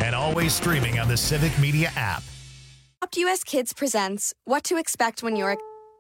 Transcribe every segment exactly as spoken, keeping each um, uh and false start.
and always streaming on the Civic Media app. U S Kids presents What to Expect When You're...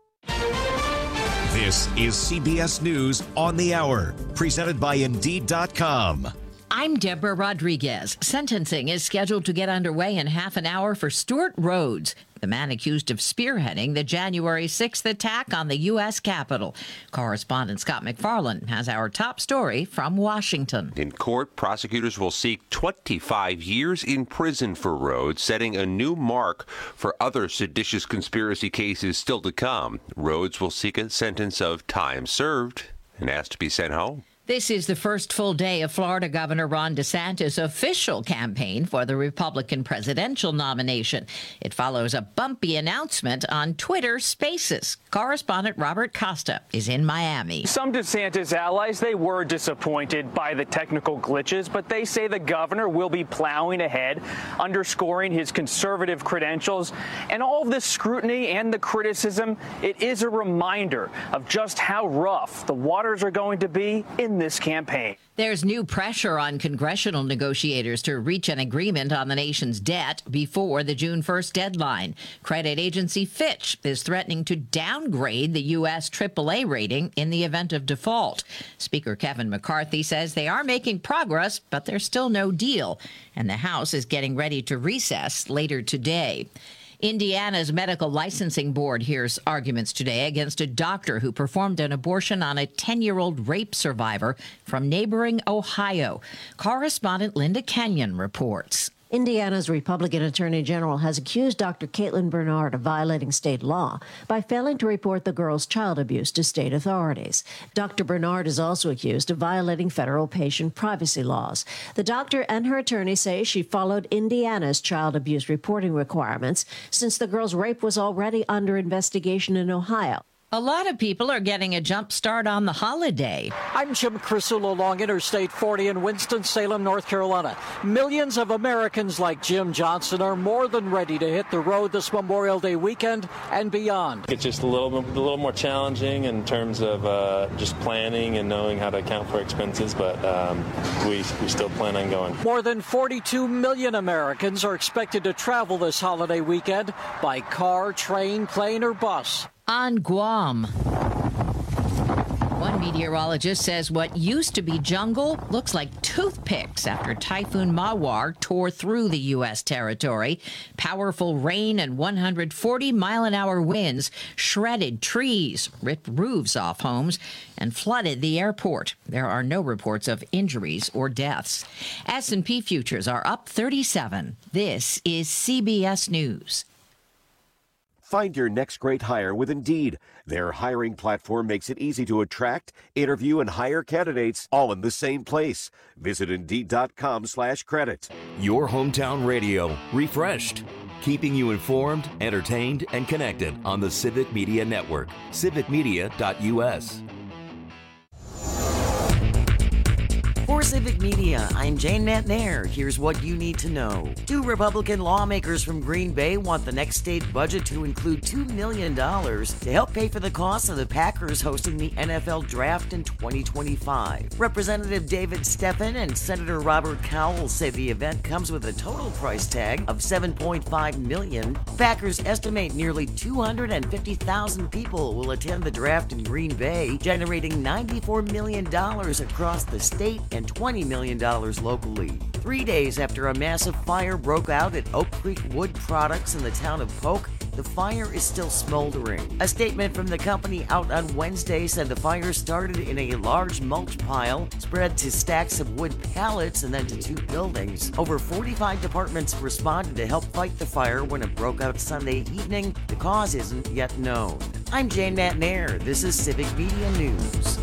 This is C B S News on the Hour, presented by Indeed dot com. I'm Deborah Rodriguez. Sentencing is scheduled to get underway in half an hour for Stuart Rhodes, the man accused of spearheading the January sixth attack on the U S Capitol. Correspondent Scott McFarland has our top story from Washington. In court, prosecutors will seek twenty-five years in prison for Rhodes, setting a new mark for other seditious conspiracy cases still to come. Rhodes will seek a sentence of time served and asked to be sent home. This is the first full day of Florida Governor Ron DeSantis' official campaign for the Republican presidential nomination. It follows a bumpy announcement on Twitter Spaces. Correspondent Robert Costa is in Miami. Some DeSantis allies, they were disappointed by the technical glitches, but they say the governor will be plowing ahead, underscoring his conservative credentials. And all of this scrutiny and the criticism, it is a reminder of just how rough the waters are going to be in this campaign. There's new pressure on congressional negotiators to reach an agreement on the nation's debt before the June first deadline. Credit agency Fitch is threatening to downgrade the U S triple A rating in the event of default. Speaker Kevin McCarthy says they are making progress, but there's still no deal, and the House is getting ready to recess later today. Indiana's Medical Licensing Board hears arguments today against a doctor who performed an abortion on a ten-year-old rape survivor from neighboring Ohio. Correspondent Linda Kenyon reports. Indiana's Republican Attorney General has accused Doctor Caitlin Bernard of violating state law by failing to report the girl's child abuse to state authorities. Doctor Bernard is also accused of violating federal patient privacy laws. The doctor and her attorney say she followed Indiana's child abuse reporting requirements since the girl's rape was already under investigation in Ohio. A lot of people are getting a jump start on the holiday. I'm Jim Crisula along Interstate forty in Winston-Salem, North Carolina. Millions of Americans like Jim Johnson are more than ready to hit the road this Memorial Day weekend and beyond. It's just a little, a little more challenging in terms of uh, just planning and knowing how to account for expenses, but um, we, we still plan on going. More than forty-two million Americans are expected to travel this holiday weekend by car, train, plane, or bus. On Guam, one meteorologist says what used to be jungle looks like toothpicks after Typhoon Mawar tore through the U S territory. Powerful rain and one hundred forty mile an hour winds shredded trees, ripped roofs off homes, and flooded the airport. There are no reports of injuries or deaths. S and P futures are up thirty-seven. This is C B S News. Find your next great hire with Indeed. Their hiring platform makes it easy to attract, interview, and hire candidates all in the same place. Visit Indeed.com slash credit. Your hometown radio, refreshed. Keeping you informed, entertained, and connected on the Civic Media Network. civic media dot U S. For Civic Media, I'm Jane Matnair. Here's what you need to know. Two Republican lawmakers from Green Bay want the next state budget to include two million dollars to help pay for the cost of the Packers hosting the N F L Draft in twenty twenty-five. Representative David Steffen and Senator Robert Cowell say the event comes with a total price tag of seven point five million dollars. Packers estimate nearly two hundred fifty thousand people will attend the draft in Green Bay, generating ninety-four million dollars across the state and twenty million dollars locally. Three days after a massive fire broke out at Oak Creek Wood Products in the town of Polk, the fire is still smoldering. A statement from the company out on Wednesday said the fire started in a large mulch pile, spread to stacks of wood pallets, and then to two buildings. Over forty-five departments responded to help fight the fire when it broke out Sunday evening. The cause isn't yet known. I'm Jane Matnair. This is Civic Media News.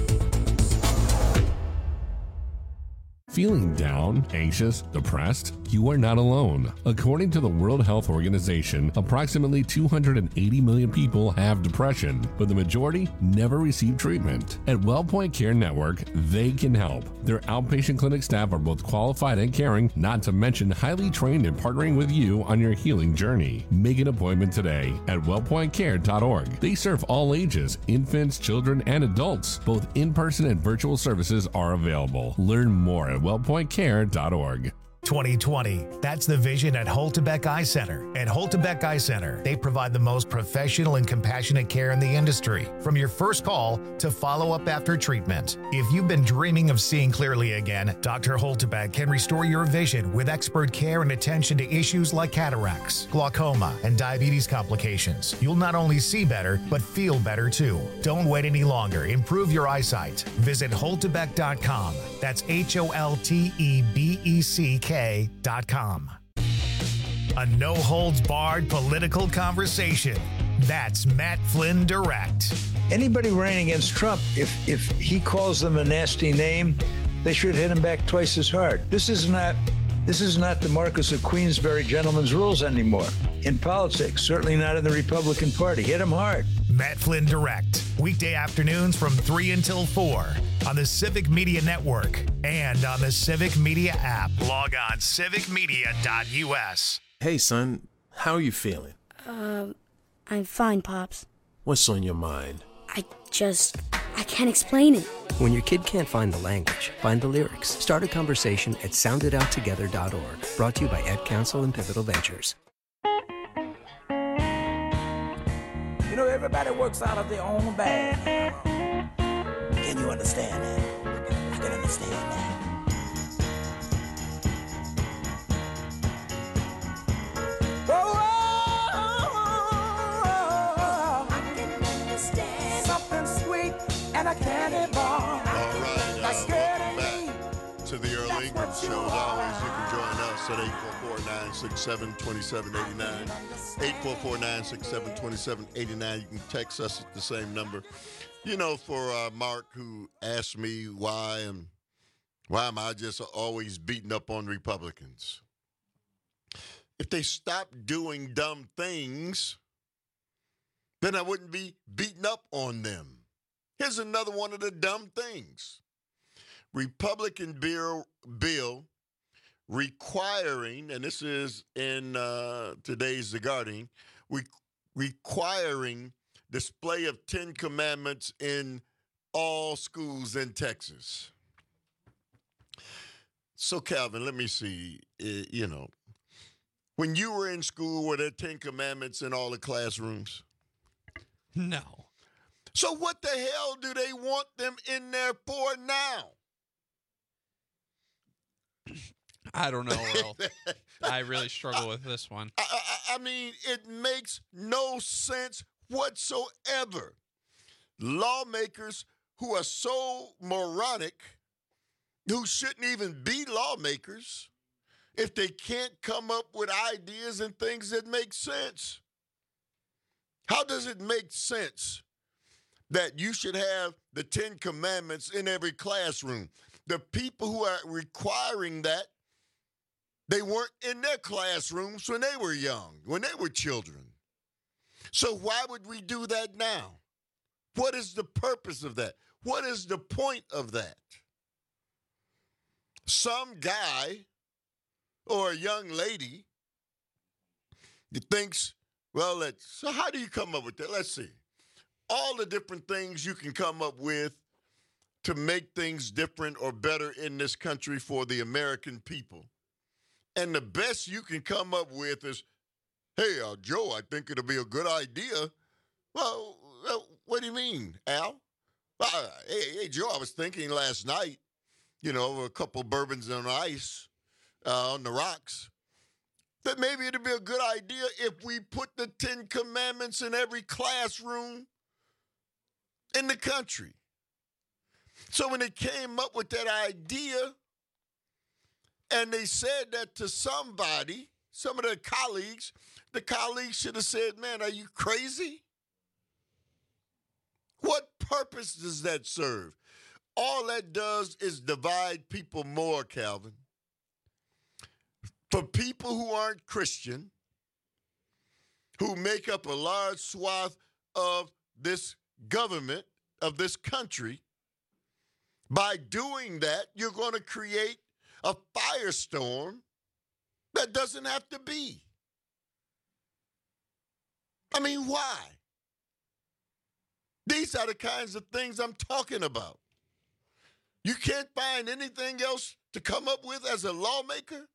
Feeling down, anxious, depressed? You are not alone. According to the World Health Organization, approximately two hundred eighty million people have depression, but the majority never receive treatment. At WellPoint Care Network, they can help. Their outpatient clinic staff are both qualified and caring, not to mention highly trained in partnering with you on your healing journey. Make an appointment today at well point care dot org. They serve all ages, infants, children, and adults. Both in-person and virtual services are available. Learn more at well point care dot org. twenty twenty. That's the vision at Holtebeck Eye Center. At Holtebeck Eye Center, they provide the most professional and compassionate care in the industry, from your first call to follow-up after treatment. If you've been dreaming of seeing clearly again, Doctor Holtebeck can restore your vision with expert care and attention to issues like cataracts, glaucoma, and diabetes complications. You'll not only see better, but feel better too. Don't wait any longer. Improve your eyesight. Visit holtebeck dot com. That's H O L T E B E C K dot com. A no-holds-barred political conversation. That's Matt Flynn Direct. Anybody running against Trump, if if he calls them a nasty name, they should hit him back twice as hard. This is not this is not the Marquis of Queensberry gentleman's rules anymore in politics, certainly not in the Republican Party. Hit him hard. Matt Flynn Direct, weekday afternoons from three until four on the Civic Media Network and on the Civic Media app. Log on civic media dot U S. Hey, son, how are you feeling? Um, I'm fine, Pops. What's on your mind? I just, I can't explain it. When your kid can't find the language, find the lyrics. Start a conversation at sound it out together dot org. Brought to you by Ed Council and Pivotal Ventures. You know, everybody works out of their own bag. Can you understand that? I can understand that. Oh, oh, oh, oh, I can understand something sweet and a candy bar. All right, uh, welcome back to the Earl Ingram Show. As always, you can join us at eight four four, nine six seven, two seven eight nine. eight four four, nine six seven, two seven eight nine. You can text us at the same number. You know, for uh, Mark, who asked me why am, why am I just always beating up on Republicans? If they stopped doing dumb things, then I wouldn't be beating up on them. Here's another one of the dumb things. Republican bill, bill requiring, and this is in uh, today's The Guardian, re- requiring display of Ten Commandments in all schools in Texas. So, Calvin, let me see, uh, you know, when you were in school, were there Ten Commandments in all the classrooms? No. So what the hell do they want them in there for now? I don't know, Earl. I really struggle with this one. I, I, I mean, it makes no sense whatsoever. Lawmakers who are so moronic, who shouldn't even be lawmakers, if they can't come up with ideas and things that make sense. How does it make sense that you should have the Ten Commandments in every classroom? The people who are requiring that, they weren't in their classrooms when they were young, when they were children. So why would we do that now? What is the purpose of that? What is the point of that? Some guy or a young lady that thinks, well, let's, so how do you come up with that? Let's see. All the different things you can come up with to make things different or better in this country for the American people. And the best you can come up with is, hey, uh, Joe, I think it'll be a good idea. Well, uh, what do you mean, Al? Uh, hey, hey, Joe, I was thinking last night, you know, over a couple bourbons on ice uh, on the rocks, that maybe it'd be a good idea if we put the Ten Commandments in every classroom in the country. So when they came up with that idea and they said that to somebody, some of their colleagues, the colleagues should have said, man, are you crazy? What purpose does that serve? All that does is divide people more, Calvin. For people who aren't Christian, who make up a large swath of this government, of this country, by doing that, you're going to create a firestorm that doesn't have to be. I mean, why? These are the kinds of things I'm talking about. You can't find anything else to come up with as a lawmaker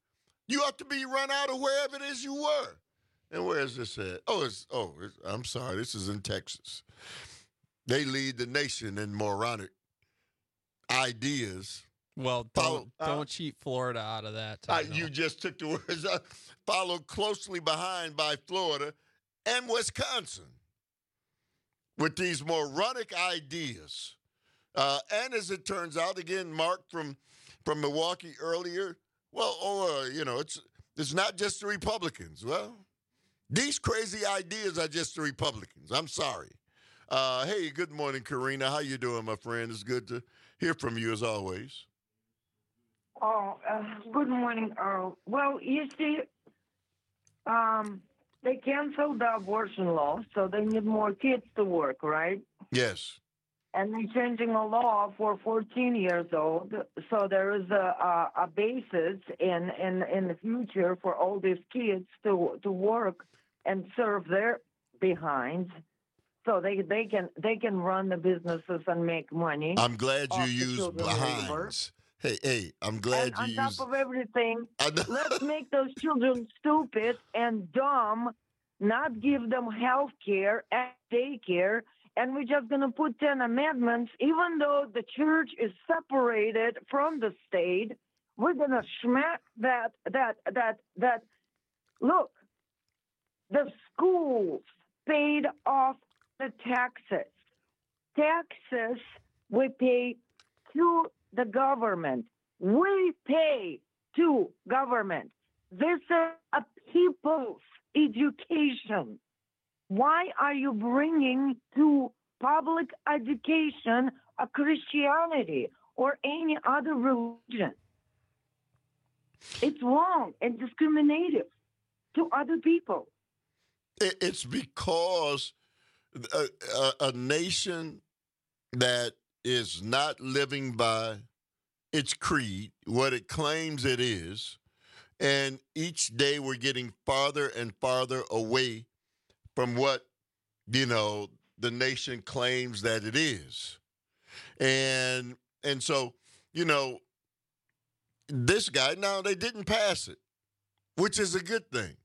You ought to be run out of wherever it is you were. And where is this at? Oh, it's, oh, it's, I'm sorry. This is in Texas. They lead the nation in moronic ideas. Well, don't, Follow, uh, don't cheat Florida out of that. Uh, you just took the words out. Followed closely behind by Florida and Wisconsin with these moronic ideas. Uh, and as it turns out, again, Mark from from Milwaukee earlier, well, or, you know, it's it's not just the Republicans. Well, these crazy ideas are just the Republicans. I'm sorry. Uh, hey, good morning, Karina. How you doing, my friend? It's good to hear from you as always. Oh, uh, good morning, Earl. Well, you see, um, they canceled the abortion law, so they need more kids to work, right? Yes. And they're changing a law for fourteen years old, so there is a, a, a basis in, in in the future for all these kids to to work and serve their behinds, so they they can they can run the businesses and make money. I'm glad you off the use children's behinds. labor. Hey, hey, I'm glad And you on use. top of everything, let's make those children stupid and dumb, not give them health care and daycare, and we're just going to put ten amendments. Even though the church is separated from the state, we're going to smack that, that, that, that. Look, the schools paid off the taxes. Taxes we pay to the government. We pay to government. This is a people's education. Why are you bringing to public education a Christianity or any other religion? It's wrong and discriminative to other people. It's because a, a, a nation that is not living by its creed, what it claims it is, and each day we're getting farther and farther away from what, you know, the nation claims that it is. And and so, you know, this guy, now they didn't pass it, which is a good thing.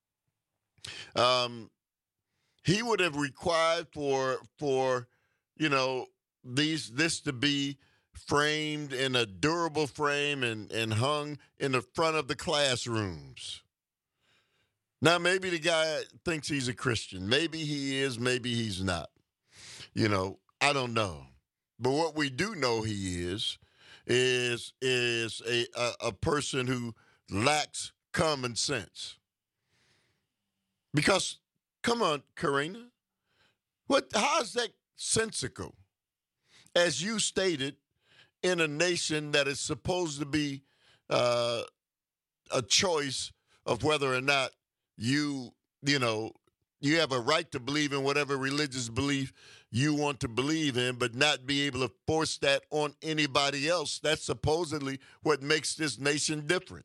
Um, he would have required for for, you know, these this to be framed in a durable frame and, and hung in the front of the classrooms. Now, maybe the guy thinks he's a Christian. Maybe he is, maybe he's not. You know, I don't know. But what we do know he is, is, is a, a, a person who lacks common sense. Because, come on, Karina, what? How is that sensical? As you stated, in a nation that is supposed to be uh, a choice of whether or not you, you know, you have a right to believe in whatever religious belief you want to believe in, but not be able to force that on anybody else. That's supposedly what makes this nation different.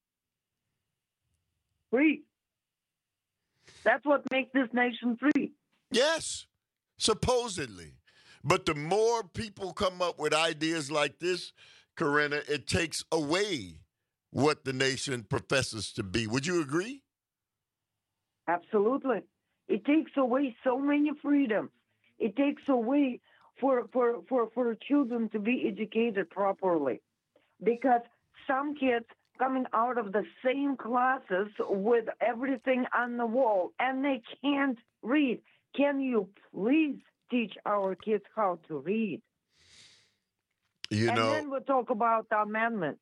Free. That's what makes this nation free. Yes, supposedly. But the more people come up with ideas like this, Corinna, it takes away what the nation professes to be. Would you agree? Absolutely. It takes away so many freedoms. It takes away for, for, for, for children to be educated properly. Because some kids coming out of the same classes with everything on the wall, and they can't read. Can you please teach our kids how to read? You and know, then we'll talk about the amendment.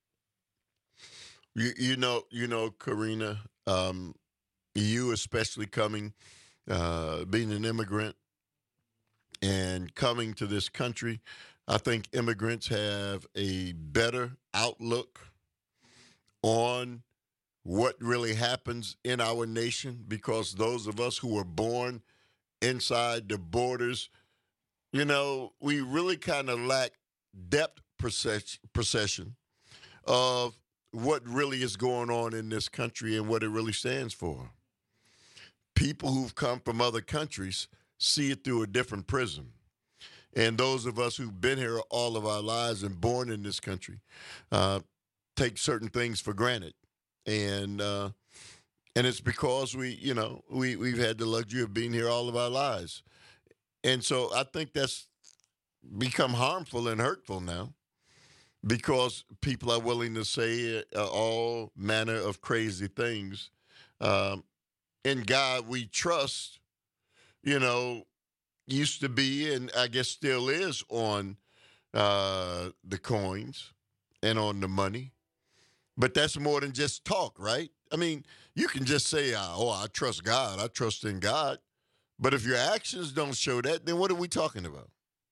You, you know, you know, Karina, um, you especially coming, uh, being an immigrant and coming to this country, I think immigrants have a better outlook on what really happens in our nation, because those of us who were born inside the borders, you know, we really kind of lack depth perception of what really is going on in this country and what it really stands for. People who've come from other countries see it through a different prism. And those of us who've been here all of our lives and born in this country uh, take certain things for granted. And uh, and it's because we, you know, we, we've had the luxury of being here all of our lives. And so I think that's become harmful and hurtful now because people are willing to say uh, all manner of crazy things. Um, in God we trust, you know, used to be, and I guess still is, on uh, the coins and on the money. But that's more than just talk, right? I mean, you can just say, oh, I trust God. I trust in God. But if your actions don't show that, then what are we talking about?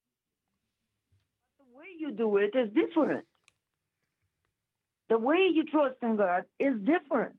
The way you do it is different. The way you trust in God is different.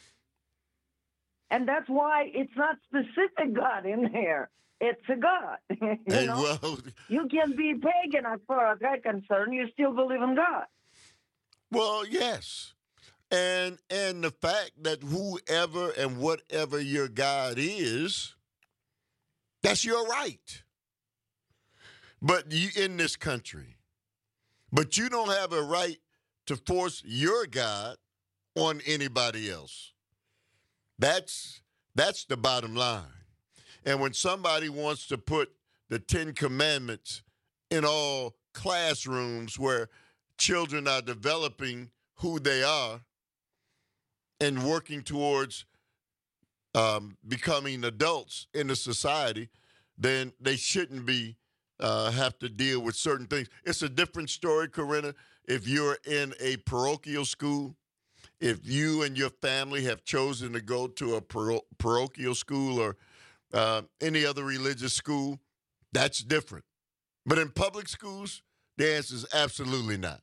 And that's why it's not specific God in there. It's a God. you Hey, know? well, You can be pagan as far as I'm concerned. You still believe in God. well, yes. And and the fact that whoever and whatever your God is, that's your right. But you in this country, but you don't have a right to force your God on anybody else. That's that's the bottom line. And when somebody wants to put the Ten Commandments in all classrooms where children are developing who they are and working towards um, becoming adults in the society, then they shouldn't be uh, have to deal with certain things. It's a different story, Corinna, if you're in a parochial school, if you and your family have chosen to go to a paro- parochial school or uh, any other religious school, that's different. But in public schools, the answer is absolutely not.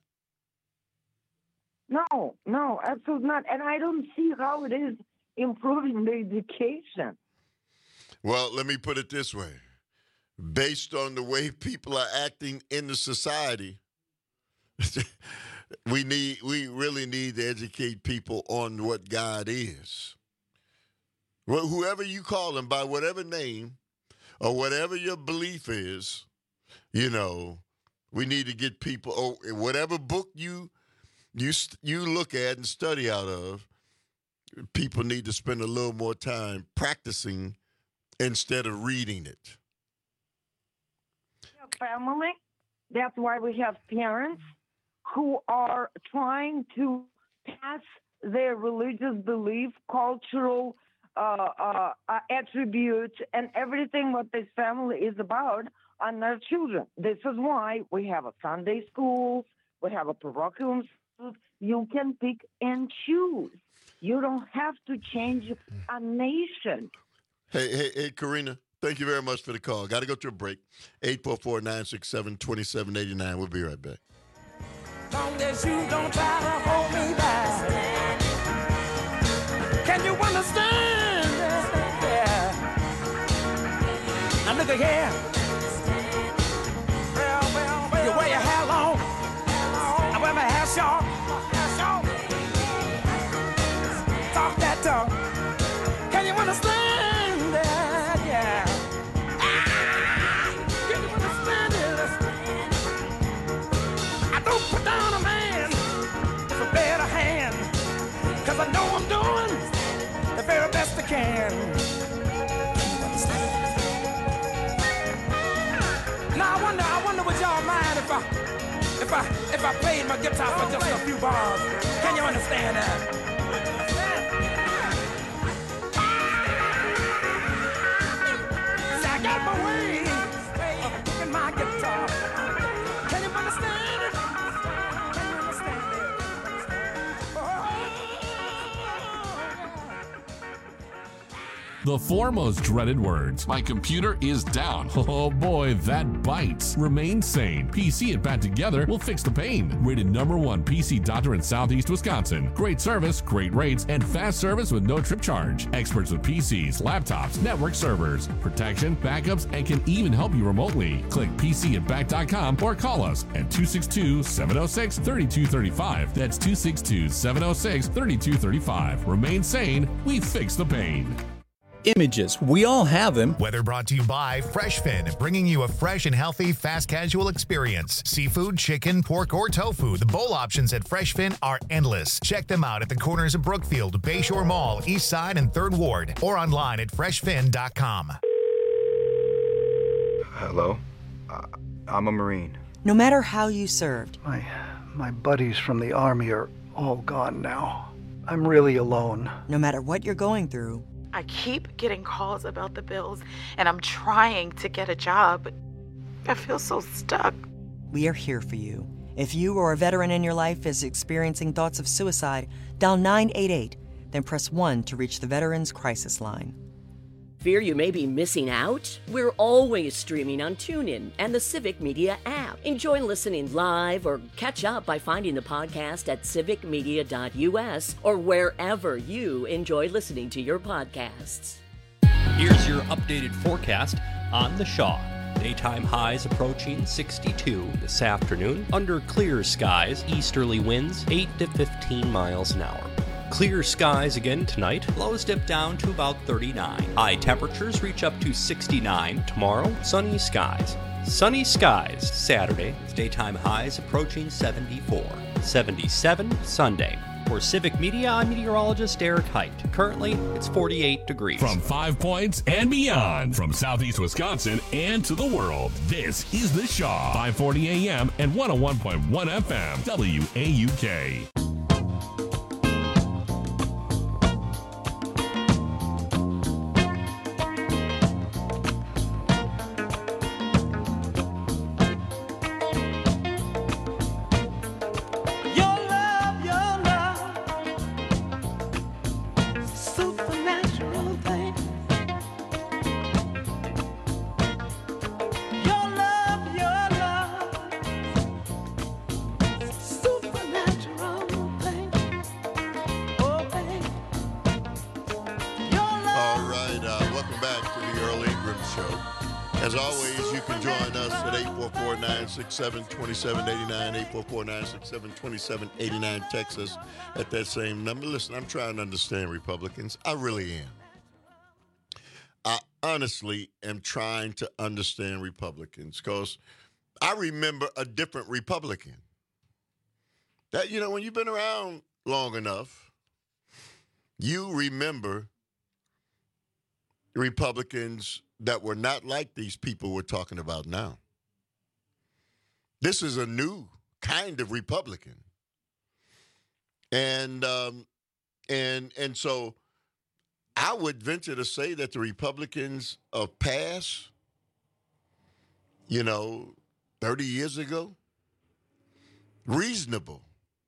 No, no, absolutely not. And I don't see how it is improving the education. Well, let me put it this way. Based on the way people are acting in the society, we need we really need to educate people on what God is. Well, whoever you call him by whatever name or whatever your belief is, you know, we need to get people, or whatever book you you you look at and study out of, people need to spend a little more time practicing instead of reading it. Family, that's why we have parents who are trying to pass their religious belief, cultural uh, uh, uh, attributes, and everything what this family is about on their children. This is why we have a Sunday schools, we have a parochial schools. You can pick and choose. You don't have to change a nation. Hey, hey, hey, Corinna, thank you very much for the call. Got to go to a break. eight four four, nine six seven, two seven eight nine. We'll be right back. Long as you don't try to hold me back. Can you understand? Yeah. Now look again. Well, well, well. You wear your hair long. I wear my hair short. Talk that talk. Can you understand that? Yeah. Ah, can you understand it? I don't put down a man with a better hand, 'cause I know I'm doing the very best I can. Now I wonder, I wonder would y'all mind if I, if I, if I played my guitar for just a few bars? Can you understand that? See, I got my way of picking my guitar. Can you understand it? Can you understand it? The four most dreaded words. My computer is down. Oh boy, that bites. Remain sane. P C and Bat Together will fix the pain. Rated number one P C doctor in Southeast Wisconsin. Great service, great rates, and fast service with no trip charge. Experts with P Cs, laptops, network servers, protection, backups, and can even help you remotely. Click P C at bat dot com or call us at two six two, seven oh six, three two three five. That's two six two, seven oh six, three two three five. Remain sane. We fix the pain. Images, we all have them. Weather brought to you by FreshFin, bringing you a fresh and healthy fast casual experience. Seafood, chicken, pork, or tofu, the bowl options at FreshFin are endless. Check them out at the corners of Brookfield, Bayshore Mall, East Side, and third Ward, or online at fresh fin dot com. Hello? Uh, I'm a Marine. No matter how you served. My, my buddies from the Army are all gone now. I'm really alone. No matter what you're going through. I keep getting calls about the bills, and I'm trying to get a job, but I feel so stuck. We are here for you. If you or a veteran in your life is experiencing thoughts of suicide, dial nine eight eight, then press one to reach the Veterans Crisis Line. Fear you may be missing out? We're always streaming on TuneIn and the Civic Media app. Enjoy listening live or catch up by finding the podcast at civic media dot u s or wherever you enjoy listening to your podcasts. Here's your updated forecast on the Shaw. Daytime highs approaching sixty-two this afternoon. Under clear skies, easterly winds eight to fifteen miles an hour. Clear skies again tonight. Lows dip down to about thirty-nine. High temperatures reach up to sixty-nine. Tomorrow, sunny skies. Sunny skies Saturday. Daytime highs approaching seventy-four. seventy-seven Sunday. For Civic Media, I'm meteorologist Eric Height. Currently, it's forty-eight degrees. From Five Points and beyond, from Southeast Wisconsin and to the world, this is The Shaw. five forty A M and one oh one point one F M. W A U K. seven two seven eight nine, eight four four, nine six seven, two seven eight nine, Texas at that same number. Listen, I'm trying to understand Republicans. I really am. I honestly am trying to understand Republicans because I remember a different Republican. That, you know, when you've been around long enough, you remember Republicans that were not like these people we're talking about now. This is a new kind of Republican. And um, and and so I would venture to say that the Republicans of past, you know, thirty years ago, reasonable.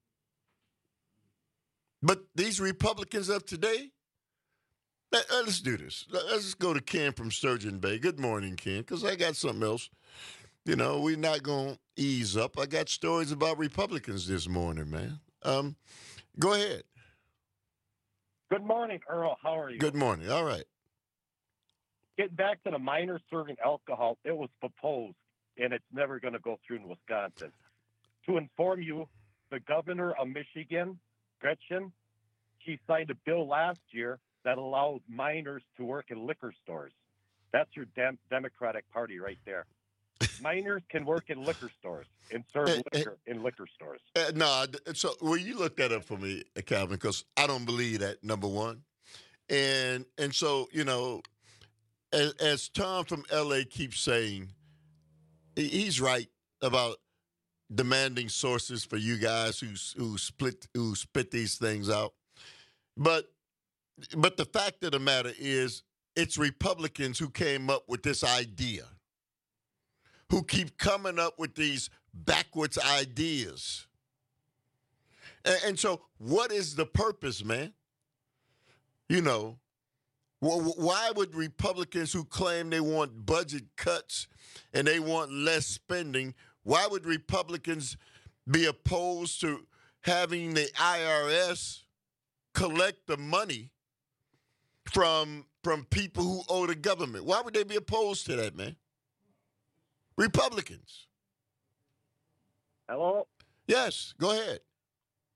But these Republicans of today, let, let's do this. Let's go to Ken from Sturgeon Bay. Good morning, Ken, because I got something else. You know, we're not going to ease up. I got stories about Republicans this morning, man. Um, go ahead. Good morning, Earl. How are you? Good morning. All right. Getting back to the minors serving alcohol, it was proposed, and it's never going to go through in Wisconsin. To inform you, the governor of Michigan, Gretchen, she signed a bill last year that allows minors to work in liquor stores. That's your dem- Democratic Party right there. Minors can work in liquor stores and serve Hey, liquor in liquor stores. Uh, no, so will you look that up for me, Calvin? Because I don't believe that, number one. And and so, you know, as, as Tom from L A keeps saying, he- he's right about demanding sources for you guys who who split who spit these things out. But but the fact of the matter is, it's Republicans who came up with this idea, who keep coming up with these backwards ideas. And, and so what is the purpose, man? You know, wh- why would Republicans who claim they want budget cuts and they want less spending, why would Republicans be opposed to having the I R S collect the money from, from people who owe the government? Why would they be opposed to that, man? Republicans. Hello? Yes, go ahead.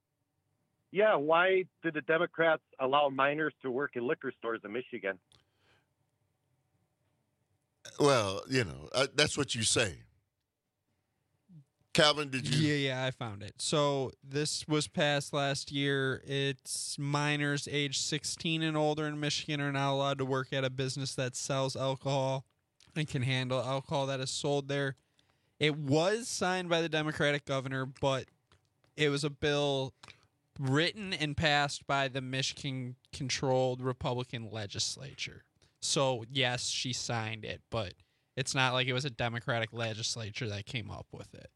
Yeah, why did the Democrats allow minors to work in liquor stores in Michigan? Well, you know, uh, that's what you say. Calvin, did you? Yeah, yeah, I found it. So this was passed last year. It's minors age sixteen and older in Michigan are not allowed to work at a business that sells alcohol and can handle alcohol that is sold there. It was signed by the Democratic governor, but it was a bill written and passed by the Michigan-controlled Republican legislature. So, yes, she signed it, but it's not like it was a Democratic legislature that came up with it.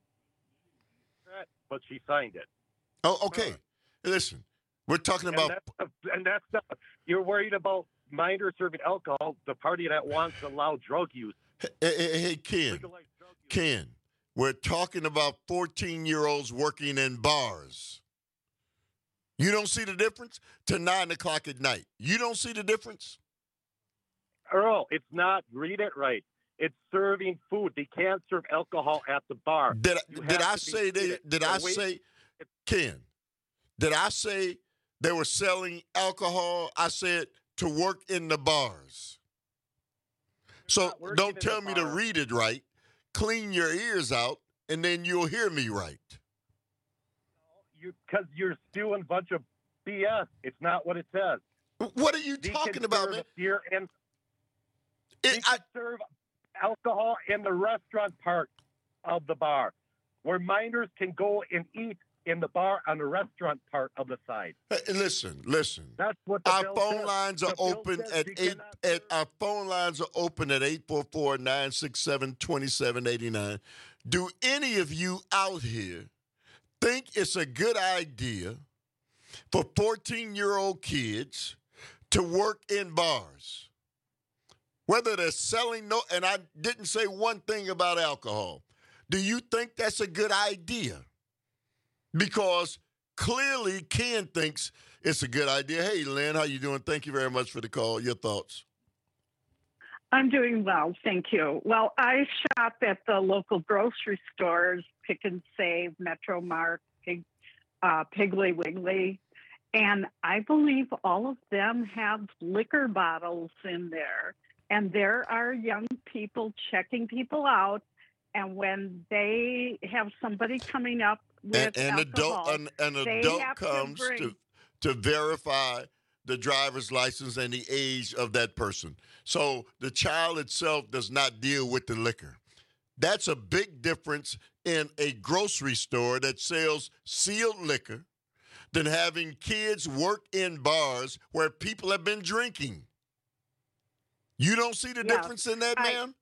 But she signed it. Oh, okay. Listen, we're talking And about. that's, and that's the, you're worried about minors serving alcohol, the party that wants to allow drug use. Hey, hey, hey, Ken. Ken, we're talking about fourteen-year-olds working in bars. You don't see the difference? To nine o'clock at night. You don't see the difference? Earl, it's not. Read it right. It's serving food. They can't serve alcohol at the bar. Did I, You did have I to be say they? seated. Did The I wait- say, Ken? Did I say they were selling alcohol? I said to work in the bars. So working don't in tell the me to bar. read it right. Clean your ears out, and then you'll hear me right. Because you, you're spewing a bunch of B S. It's not what it says. What are you They talking can about, serve man? Beer and they can serve alcohol in the restaurant part of the bar, where minors can go and eat in the bar on the restaurant part of the side. Hey, listen, listen. That's what the Our bill phone says. lines are The bill open says at you eight. cannot At our phone lines are open at eight four four nine six seven two seven eight nine. Do any of you out here think it's a good idea for fourteen-year-old kids to work in bars? Whether they're selling no, and I didn't say one thing about alcohol. Do you think that's a good idea? Because clearly Ken thinks it's a good idea. Hey, Lynn, how you doing? Thank you very much for the call. Your thoughts? I'm doing well, thank you. Well, I shop at the local grocery stores, Pick and Save, Metro Mart, Pig, uh, Piggly Wiggly, and I believe all of them have liquor bottles in there. And there are young people checking people out, and when they have somebody coming up with And, and alcohol, adult, an, an they adult have comes to, bring, to to verify the driver's license and the age of that person. So the child itself does not deal with the liquor. That's a big difference in a grocery store that sells sealed liquor than having kids work in bars where people have been drinking. You don't see the Yeah, difference in that, I- ma'am?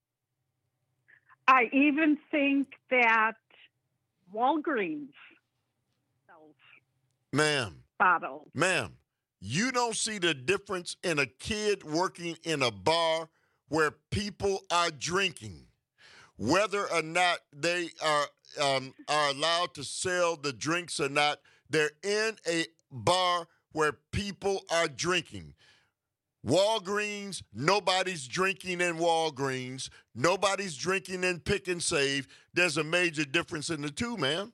I even think that Walgreens sells Ma'am, bottles. ma'am, you don't see the difference in a kid working in a bar where people are drinking. Whether or not they are um, are allowed to sell the drinks or not, they're in a bar where people are drinking. Walgreens, nobody's drinking in Walgreens. Nobody's drinking in Pick and Save. There's a major difference in the two, man.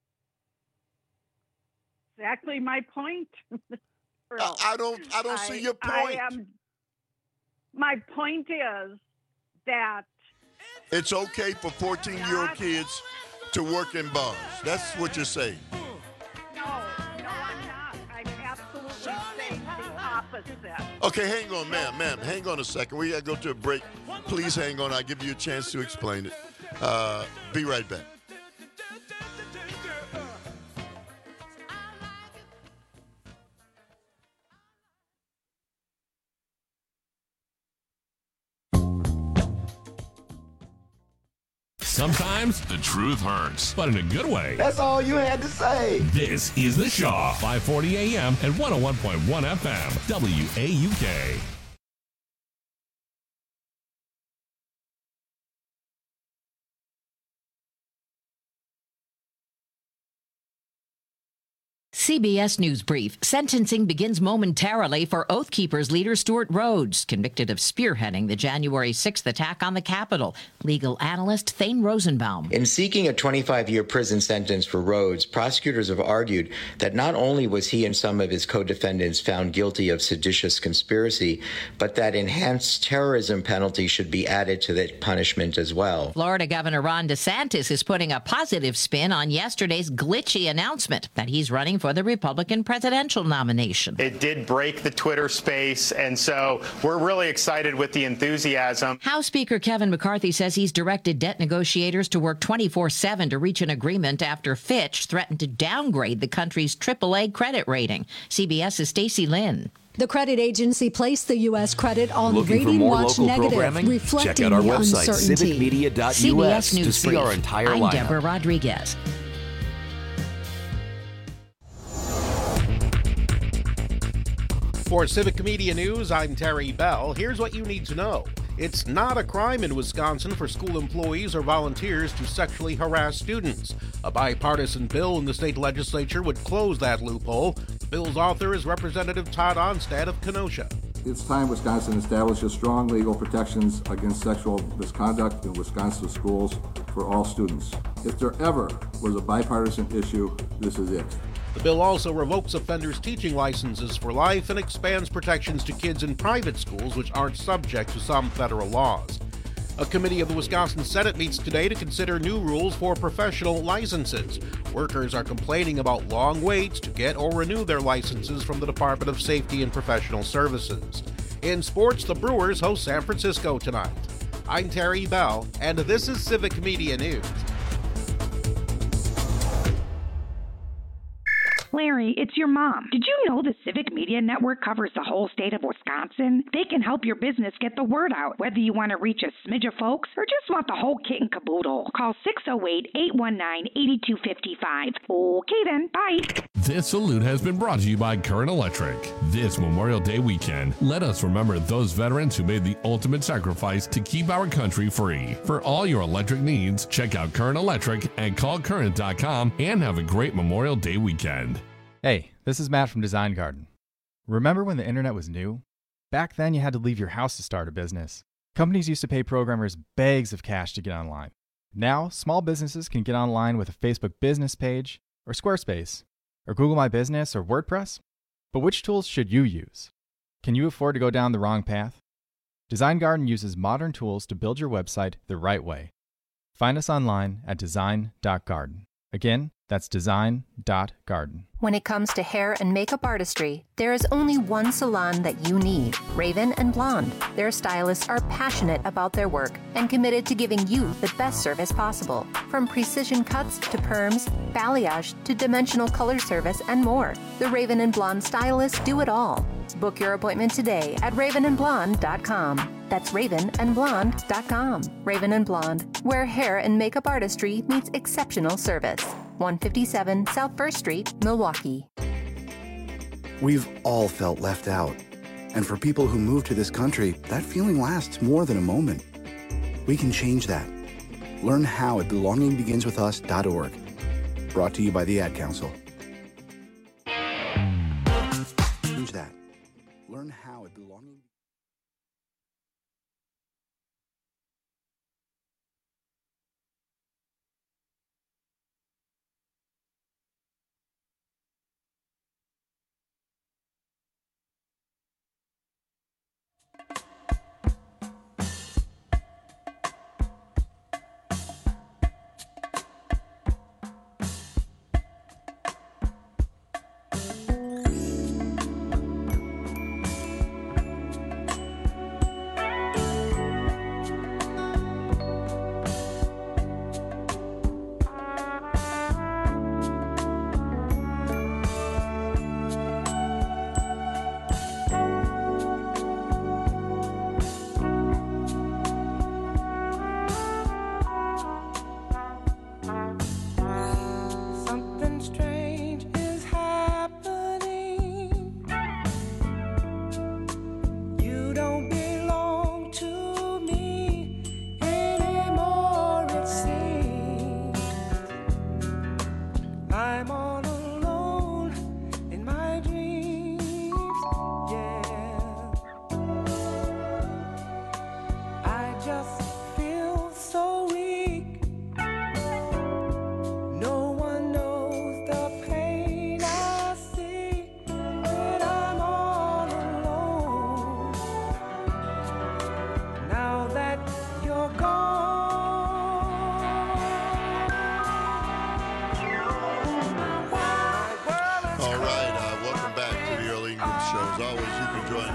Exactly my point. I, I don't I don't see your point. I am, my point is that It's okay for fourteen-year-old kids to work in bars. That's what you're saying. no, no, I'm not. I'm absolutely saying the opposite. Okay, hang on, ma'am, ma'am. Hang on a second. We got to go to a break. Please hang on. I'll give you a chance to explain it. Uh, be right back. Sometimes the truth hurts, but in a good way. That's all you had to say. This is The Shaw, five forty A M and one oh one point one F M, W A U K. C B S News Brief. Sentencing begins momentarily for Oath Keepers leader Stuart Rhodes, convicted of spearheading the January sixth attack on the Capitol. Legal analyst Thane Rosenbaum. In seeking a twenty-five-year prison sentence for Rhodes, prosecutors have argued that not only was he and some of his co-defendants found guilty of seditious conspiracy, but that enhanced terrorism penalty should be added to the punishment as well. Florida Governor Ron DeSantis is putting a positive spin on yesterday's glitchy announcement that he's running for the Republican presidential nomination. It did break the Twitter space, and so we're really excited with the enthusiasm. House Speaker Kevin McCarthy says he's directed debt negotiators to work twenty-four seven to reach an agreement after Fitch threatened to downgrade the country's triple A credit rating. CBS's Stacey Lynn. The credit agency placed the U S credit on Looking Rating for more Watch local negative, programming? reflecting Check out our the website, uncertainty. civic media dot U S, C B S News to see Brief. our entire I'm lineup. Deborah Rodriguez. For Civic Media News, I'm Terry Bell. Here's what you need to know. It's not a crime in Wisconsin for school employees or volunteers to sexually harass students. A bipartisan bill in the state legislature would close that loophole. The bill's author is Representative Todd Onstad of Kenosha. It's time Wisconsin establishes strong legal protections against sexual misconduct in Wisconsin schools for all students. If there ever was a bipartisan issue, this is it. The bill also revokes offenders' teaching licenses for life and expands protections to kids in private schools which aren't subject to some federal laws. A committee of the Wisconsin Senate meets today to consider new rules for professional licenses. Workers are complaining about long waits to get or renew their licenses from the Department of Safety and Professional Services. In sports, the Brewers host San Francisco tonight. I'm Terry Bell, and this is Civic Media News. Larry, it's your mom. Did you know the Civic Media Network covers the whole state of Wisconsin? They can help your business get the word out, whether you want to reach a smidge of folks or just want the whole kit and caboodle. Call six oh eight, eight one nine, eight two five five. Okay then, bye. This salute has been brought to you by Current Electric. This Memorial Day weekend, let us remember those veterans who made the ultimate sacrifice to keep our country free. For all your electric needs, check out Current Electric and call current dot com and have a great Memorial Day weekend. Hey, this is Matt from Design Garden. Remember when the internet was new? Back then you had to leave your house to start a business. Companies used to pay programmers bags of cash to get online. Now, small businesses can get online with a Facebook business page, or Squarespace, or Google My Business, or WordPress. But which tools should you use? Can you afford to go down the wrong path? Design Garden uses modern tools to build your website the right way. Find us online at design dot garden. Again, that's design dot garden. When it comes to hair and makeup artistry, there is only one salon that you need, Raven and Blonde. Their stylists are passionate about their work and committed to giving you the best service possible. From precision cuts to perms, balayage to dimensional color service, and more. The Raven and Blonde stylists do it all. Book your appointment today at raven and blonde dot com. That's raven and blonde dot com. Raven and Blonde, where hair and makeup artistry meets exceptional service. one fifty-seven South First Street, Milwaukee. We've all felt left out. And for people who move to this country, that feeling lasts more than a moment. We can change that. Learn how at belonging begins with us dot org. Brought to you by the Ad Council. Change that. Learn how at belonging.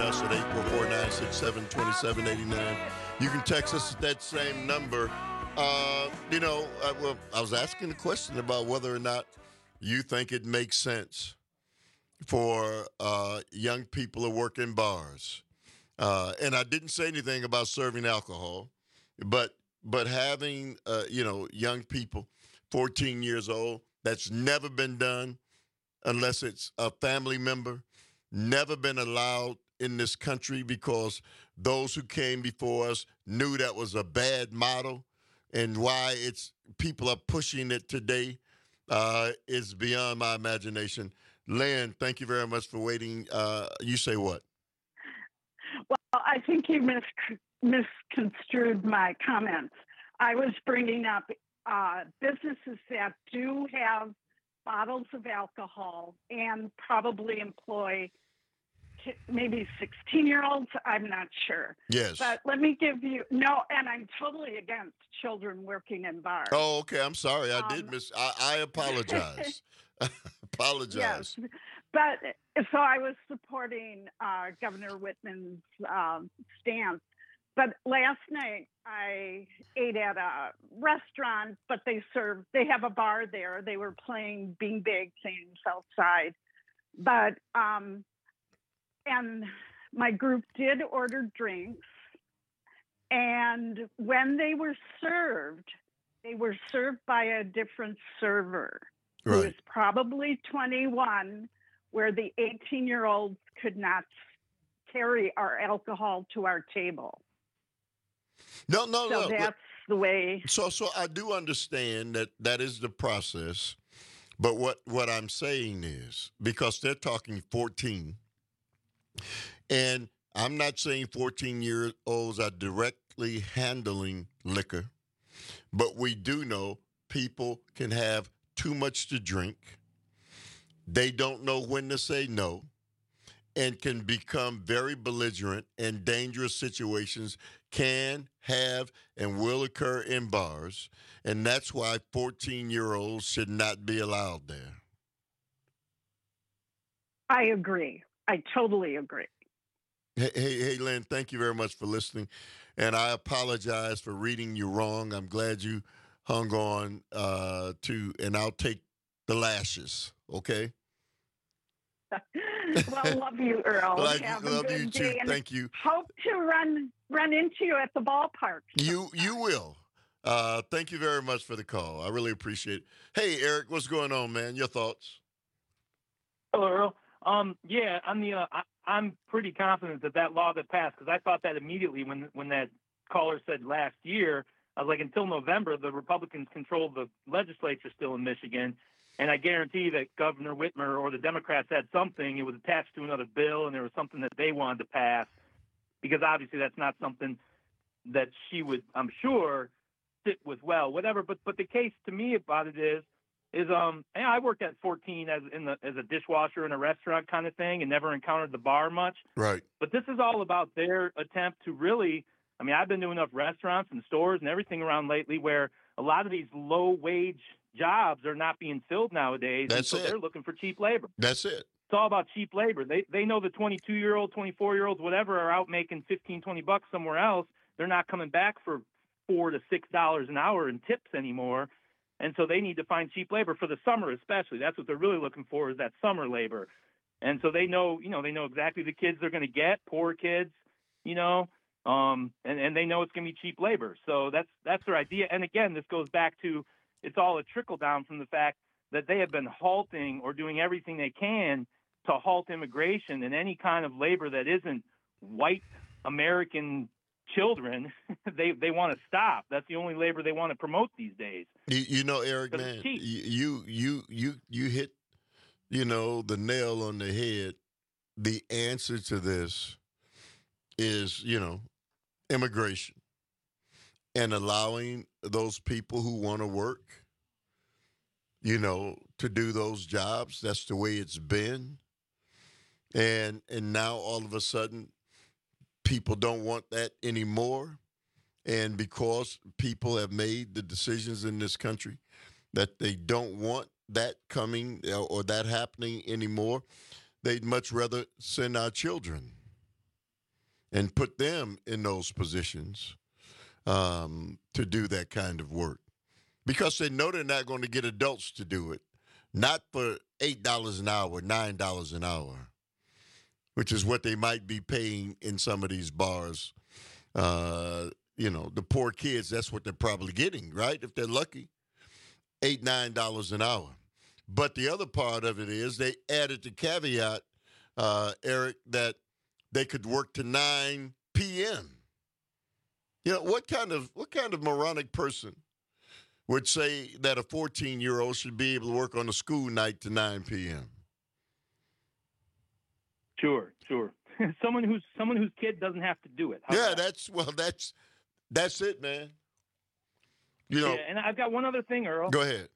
us at eight four four, nine six seven, two seven eight nine. You can text us at that same number. Uh, you know, I, well, I was asking a question about whether or not you think it makes sense for uh, young people to work in bars. Uh, and I didn't say anything about serving alcohol, but but having, uh, you know, young people, fourteen years old, that's never been done unless it's a family member, never been allowed in this country because those who came before us knew that was a bad model, and why it's people are pushing it today uh, is beyond my imagination. Lynn, thank you very much for waiting. Uh, you say what? Well, I think you mis- misconstrued my comments. I was bringing up uh, businesses that do have bottles of alcohol and probably employ t- maybe sixteen-year-olds. I'm not sure. Yes. But let me give you, no, and I'm totally against children working in bars. Oh, okay. I'm sorry. I Um, did miss. I, I apologize. apologize. Yes. But so I was supporting uh, Governor Whitman's um, stance. But last night I ate at a restaurant, but they serve, they have a bar there. They were playing beanbag things outside. But, um, and my group did order drinks. And when they were served, they were served by a different server who Right. was probably twenty-one, where the eighteen-year-olds could not carry our alcohol to our table. No, no, So no. that's the way. So, so I do understand that that is the process, but what what I'm saying is because they're talking fourteen, and I'm not saying fourteen year olds are directly handling liquor, but we do know people can have too much to drink. They don't know when to say no, and can become very belligerent, and dangerous situations can, have, and will occur in bars. And that's why fourteen-year-olds should not be allowed there. I agree. I totally agree. Hey, hey, hey, Lynn, thank you very much for listening. And I apologize for reading you wrong. I'm glad you hung on uh, to, and I'll take the lashes, okay? Well, love you, Earl. Like, Have a love good you day too. and Thank you. Hope to run run into you at the ballpark. You you will. Uh, thank you very much for the call. I really appreciate it. Hey, Eric, what's going on, man? Your thoughts? Hello, Earl. Um, yeah, I'm the. Uh, I, I'm pretty confident that that law that passed, because I thought that immediately when when that caller said last year. I was like, until November, the Republicans controlled the legislature still in Michigan, and I guarantee that Governor Whitmer or the Democrats had something. It was attached to another bill, and there was something that they wanted to pass, because obviously that's not something that she would, I'm sure, sit with well, whatever. But but the case to me about it is. Is um and I worked at fourteen as in the as a dishwasher in a restaurant kind of thing and never encountered the bar much. Right. But this is all about their attempt to really, I mean, I've been doing enough restaurants and stores and everything around lately where a lot of these low wage jobs are not being filled nowadays. That's and so it. They're looking for cheap labor. That's it. It's all about cheap labor. They they know the twenty-two year old, twenty-four year olds, whatever, are out making fifteen, twenty bucks somewhere else. They're not coming back for four to six dollars an hour in tips anymore. And so they need to find cheap labor for the summer, especially. That's what they're really looking for, is that summer labor. And so they know, you know, they know exactly the kids they're going to get, poor kids, you know, um, and, and they know it's going to be cheap labor. So that's that's their idea. And again, this goes back to, it's all a trickle down from the fact that they have been halting or doing everything they can to halt immigration and any kind of labor that isn't white American children. they they want to stop. That's the only labor they want to promote these days. You, you know, Eric, 'Cause man, it's cheap. you you you you hit, you know, the nail on the head. The answer to this is, you know, immigration and allowing those people who want to work, you know, to do those jobs. That's the way it's been. And and now all of a sudden, people don't want that anymore. And because people have made the decisions in this country that they don't want that coming or that happening anymore, they'd much rather send our children and put them in those positions um, to do that kind of work because they know they're not going to get adults to do it, not for eight dollars an hour, nine dollars an hour, which is what they might be paying in some of these bars. Uh, you know, the poor kids, that's what they're probably getting, right? If they're lucky, eight, nine dollars an hour. But the other part of it is they added the caveat, uh, Eric, that they could work to nine p.m. You know, what kind of what kind of moronic person would say that a fourteen-year-old should be able to work on a school night to nine p.m.? Sure, sure. someone who's someone whose kid doesn't have to do it. How's yeah, that? that's well, that's that's it, man. You know. Yeah, and I've got one other thing, Earl. Go ahead.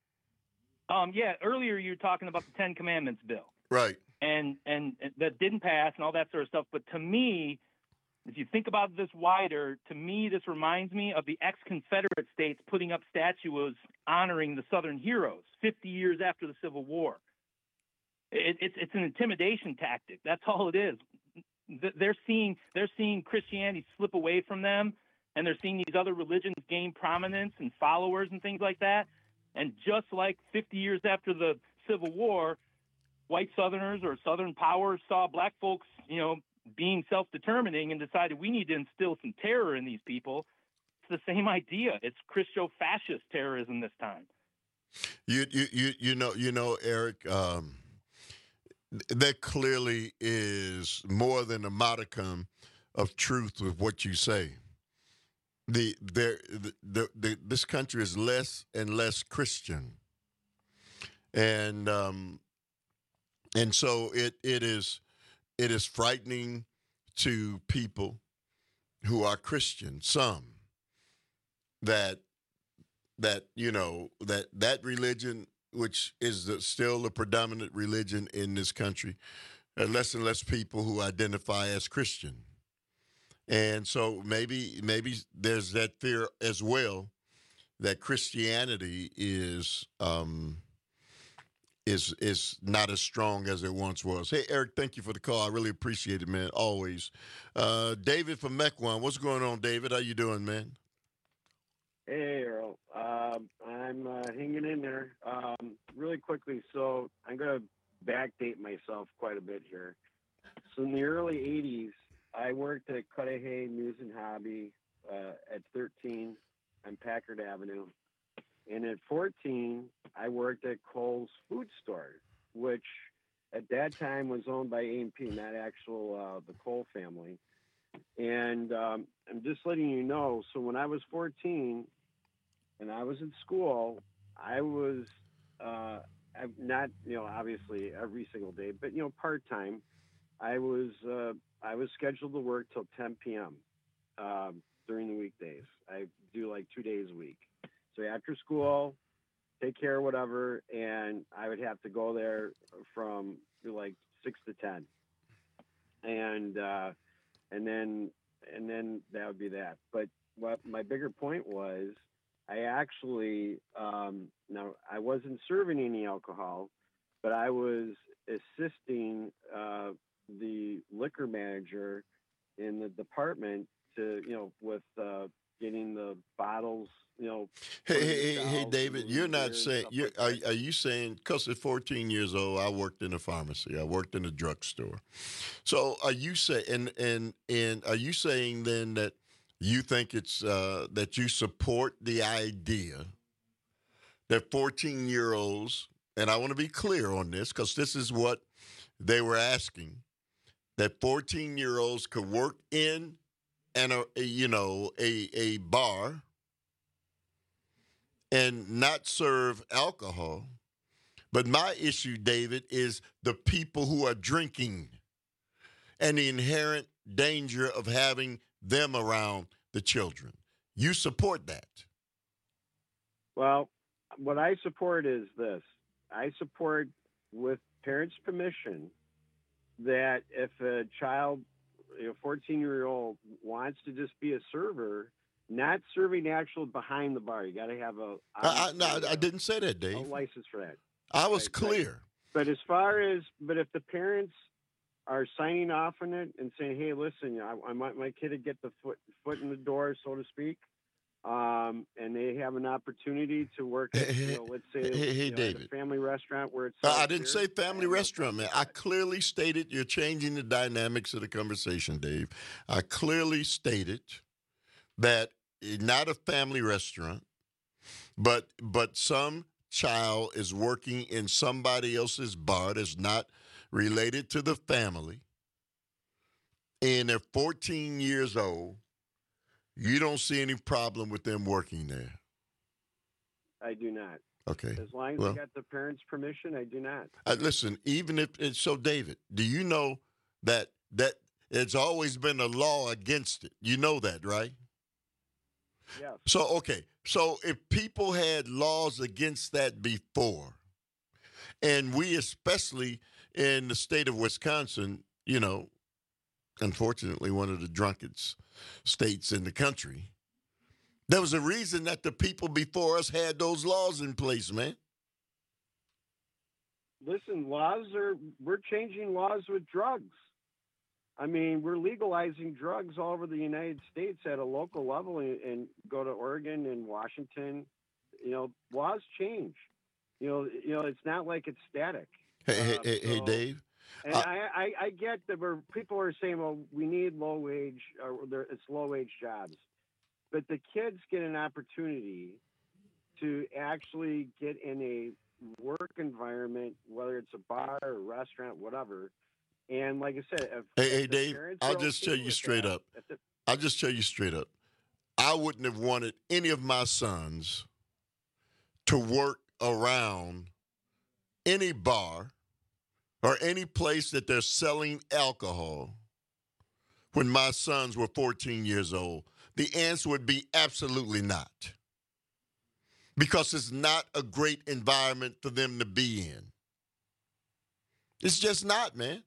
Um, yeah, earlier you were talking about the Ten Commandments bill. Right. And, and and that didn't pass and all that sort of stuff. But to me, if you think about this wider, to me, this reminds me of the ex-Confederate states putting up statues honoring the Southern heroes fifty years after the Civil War. It, it's it's an intimidation tactic. That's all it is. They're seeing they're seeing Christianity slip away from them, and they're seeing these other religions gain prominence and followers and things like that. And just like fifty years after the Civil War, white Southerners or Southern power saw black folks, you know, being self-determining and decided we need to instill some terror in these people. It's the same idea. It's Christo-fascist terrorism this time. You you you you know you know Eric, um, there clearly is more than a modicum of truth with what you say. The there the, the, the this country is less and less Christian, and um, and so it it is it is frightening to people who are Christian. Some that that you know that that religion, which is the, still the predominant religion in this country, there are less and less people who identify as Christian. And so maybe maybe there's that fear as well that Christianity is um, is is not as strong as it once was. Hey, Eric, thank you for the call. I really appreciate it, man, always. Uh, David from Mequon. What's going on, David? How you doing, man? Hey, Earl. Um, I'm uh, hanging in there. Um, really quickly, so I'm going to backdate myself quite a bit here. So in the early eighties, I worked at Cudahy News and Hobby uh, at thirteen on Packard Avenue. And at fourteen, I worked at Kohl's Food Store, which at that time was owned by A and P, not actual uh, the Kohl family. And um, I'm just letting you know, so when I was fourteen and I was in school, I was uh, not, you know, obviously every single day, but, you know, part-time. I was uh, I was scheduled to work till ten p.m. Um, during the weekdays. I do like two days a week. So after school, take care of whatever, and I would have to go there from like six to ten, and uh, and then and then that would be that. But what my bigger point was, I actually um, now I wasn't serving any alcohol, but I was assisting uh, the liquor manager in the department to, you know, with uh, getting the bottles, you know. Hey, hey, hey, hey, David, you're not saying, you're, are, are you saying, because at fourteen years old, I worked in a pharmacy, I worked in a drugstore. So are you saying, and, and, and are you saying then that you think it's, uh, that you support the idea that fourteen-year-olds, and I want to be clear on this, because this is what they were asking, that fourteen-year-olds could work in and a, a you know a a bar and not serve alcohol. But my issue, David, is the people who are drinking and the inherent danger of having them around the children. You support that? Well, what I support is this. I support, with parents' permission, that if a child, a fourteen-year-old, wants to just be a server, not serving actual behind the bar, you got to have a. I, I, no, I didn't say that, Dave. A license for that. I was right, clear. Right. But as far as, but if the parents are signing off on it and saying, "Hey, listen, I, I want my kid to get the foot foot in the door, so to speak," um, and they have an opportunity to work at, you know, let's say, hey, hey, you know, David. at a family restaurant where it's. Uh, I didn't say family restaurant, man. I clearly stated you're changing the dynamics of the conversation, Dave. I clearly stated that not a family restaurant, but but some child is working in somebody else's bar that's not related to the family, and they're fourteen years old. You don't see any problem with them working there? I do not. Okay. As long as well, I got the parents' permission, I do not. Uh, listen, even if it's so, David, do you know that that it's always been a law against it? You know that, right? Yes. So, okay. So if people had laws against that before, and we especially in the state of Wisconsin, you know, unfortunately one of the drunkest states in the country, there was a reason that the people before us had those laws in place, man. Listen, laws are, we're changing laws with drugs. I mean, we're legalizing drugs all over the United States at a local level, and, and go to Oregon and Washington. You know, laws change. You know, you know, it's not like it's static. Hey, uh, hey, hey, so, hey, Dave. And uh, I, I, I get that where people are saying, well, we need low wage, or there, it's low wage jobs, but the kids get an opportunity to actually get in a work environment, whether it's a bar or a restaurant, whatever. And like I said, if, hey, if hey, the Dave, parents I'll are just okay tell you with straight that, up. if the- I'll just tell you straight up. I wouldn't have wanted any of my sons to work around any bar or any place that they're selling alcohol when my sons were fourteen years old. The answer would be absolutely not. Because it's not a great environment for them to be in. It's just not, man.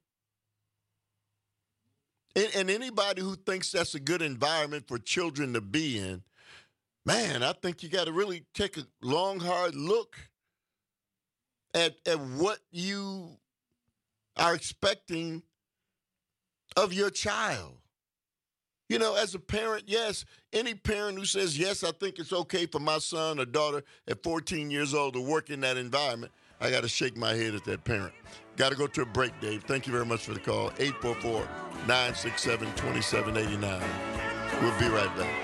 And, and anybody who thinks that's a good environment for children to be in, man, I think you got to really take a long, hard look at, at what you are expecting of your child. You know, as a parent, yes, any parent who says, yes, I think it's okay for my son or daughter at fourteen years old to work in that environment, I got to shake my head at that parent. Got to go to a break, Dave. Thank you very much for the call. eight four four, nine six seven, two seven eight nine. We'll be right back.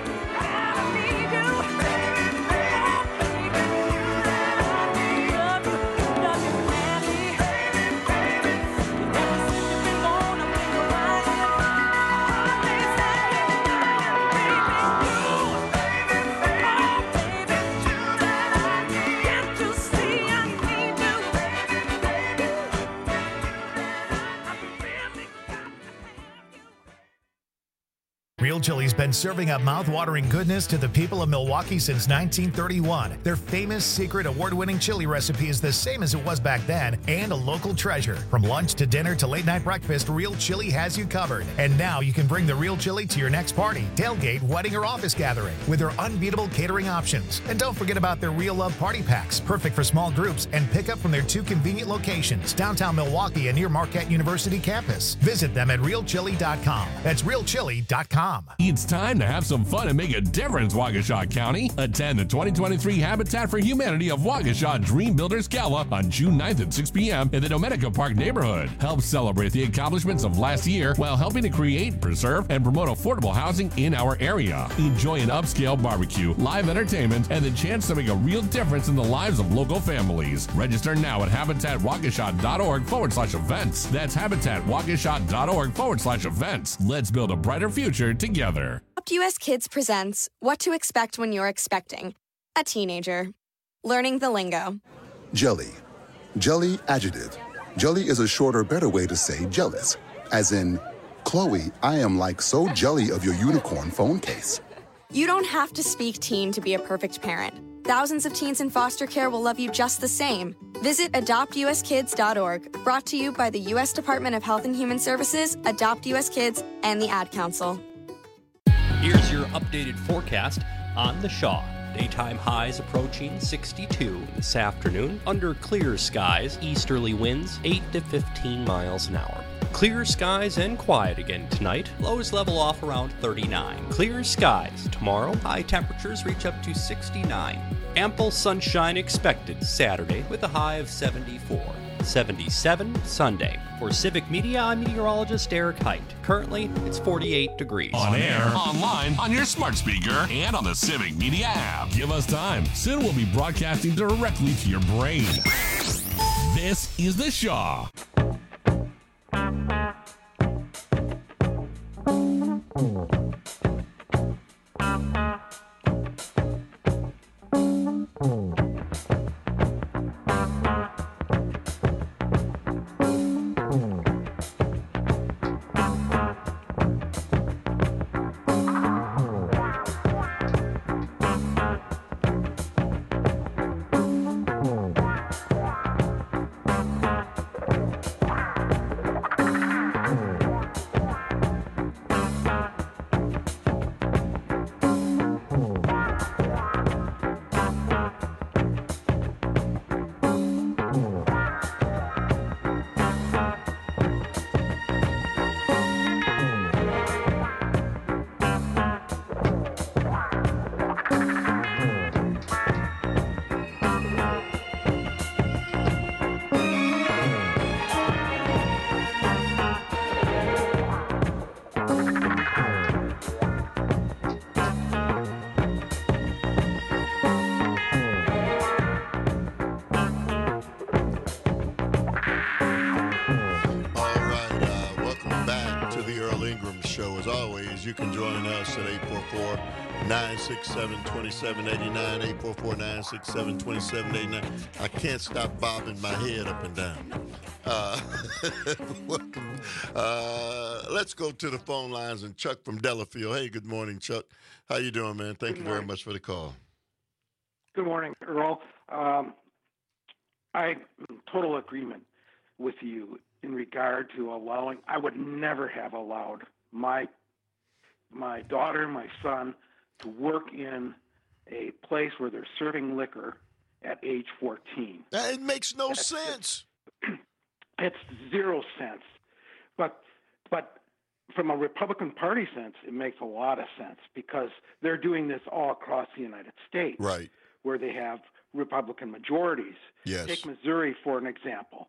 Real Chili's been serving up mouth-watering goodness to the people of Milwaukee since nineteen thirty-one. Their famous secret award-winning chili recipe is the same as it was back then and a local treasure. From lunch to dinner to late-night breakfast, Real Chili has you covered. And now you can bring the Real Chili to your next party, tailgate, wedding, or office gathering with their unbeatable catering options. And don't forget about their Real Love Party Packs, perfect for small groups, and pick up from their two convenient locations, downtown Milwaukee and near Marquette University campus. Visit them at real chili dot com. That's real chili dot com. It's time to have some fun and make a difference, Waukesha County. Attend the twenty twenty-three Habitat for Humanity of Waukesha Dream Builders Gala on June ninth at six p.m. in the Domenica Park neighborhood. Help celebrate the accomplishments of last year while helping to create, preserve, and promote affordable housing in our area. Enjoy an upscale barbecue, live entertainment, and the chance to make a real difference in the lives of local families. Register now at habitatwaukesha.org forward slash events. That's habitatwaukesha.org forward slash events. Let's build a brighter future together. Adopt U S Kids presents What to Expect When You're Expecting a Teenager. Learning the lingo. Jelly. Jelly adjective. Jelly is a shorter, better way to say jealous. As in, Chloe, I am like so jelly of your unicorn phone case. You don't have to speak teen to be a perfect parent. Thousands of teens in foster care will love you just the same. Visit adopt u s kids dot org, brought to you by the U S Department of Health and Human Services, Adopt U S Kids, and the Ad Council. Here's your updated forecast on the Shaw. Daytime highs approaching sixty-two this afternoon. Under clear skies, easterly winds eight to fifteen miles an hour. Clear skies and quiet again tonight. Lows level off around thirty-nine. Clear skies tomorrow. High temperatures reach up to sixty-nine. Ample sunshine expected Saturday with a high of seventy-four. seventy-seven Sunday. For Civic Media, I'm meteorologist Eric Height. Currently, it's forty-eight degrees. On air, online, on your smart speaker, and on the Civic Media app. Give us time. Soon we'll be broadcasting directly to your brain. This is The Shaw. You can join us at eight four four, nine six seven, two seven eight nine, eight four four, nine six seven, two seven eight nine. I can't stop bobbing my head up and down. Uh, welcome. Uh, let's go to the phone lines and Chuck from Delafield. Hey, good morning, Chuck. How you doing, man? Thank you very much for the call. Good morning, Earl. Um, I'm in total agreement with you in regard to allowing. I would never have allowed my my daughter and my son to work in a place where they're serving liquor at age fourteen. It makes no That's sense. Just, it's zero sense. But but from a Republican Party sense, it makes a lot of sense because they're doing this all across the United States. Right. Where they have Republican majorities. Yes. Take Missouri for an example.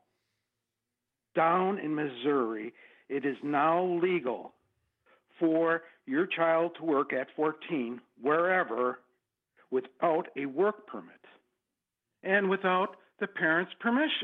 Down in Missouri, it is now legal for your child to work at fourteen, wherever, without a work permit and without the parent's permission.